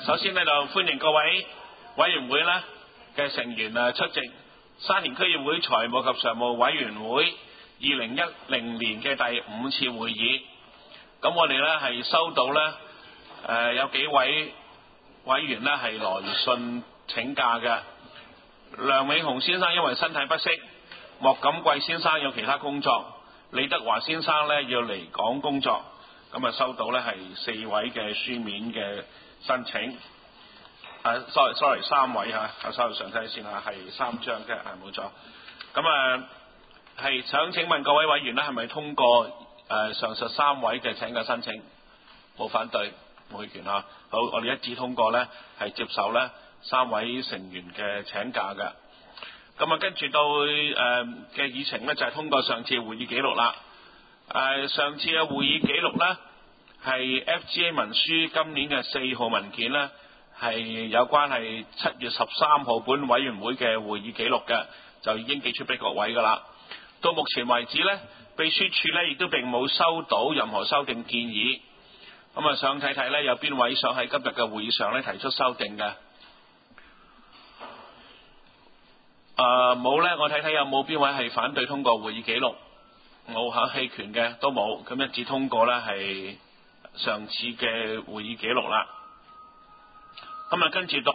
首先呢，就歡迎各位委員會呢嘅成員出席沙田區議會財務及常務委員會2010年嘅第5次會議。咁我哋呢係收到呢有幾位委員呢係來信請假嘅。梁永雄先生因為身體不適，莫錦貴先生有其他工作，李德華先生呢要離港工作。咁收到呢係4位嘅書面嘅申請。sorry 3位嚇，稍後上睇先嚇，係3張嘅，冇錯。咁係想請問各位委員呢係咪通過上述3位嘅請假申請？冇反對，冇意見嚇。好，我哋一致通過呢係接受呢3位成員嘅請假嘅。咁跟住到嘅議程呢，就係通過上次會議記錄啦。上次嘅會議記錄呢，係 FGA 文書今年嘅4號文件呢，係有關係7月13號本委員會嘅會議記錄嘅，就已經寄出俾各位㗎啦。到目前為止呢，秘書處呢亦都並冇收到任何修訂建議。咁想睇睇呢，有邊位想喺今日嘅會議上呢提出修訂嘅？冇呢，我睇睇有冇邊位係反對通過會議記錄，冇嚇棄權嘅都冇，咁一致通過呢係上次嘅會議記錄啦。咁跟住到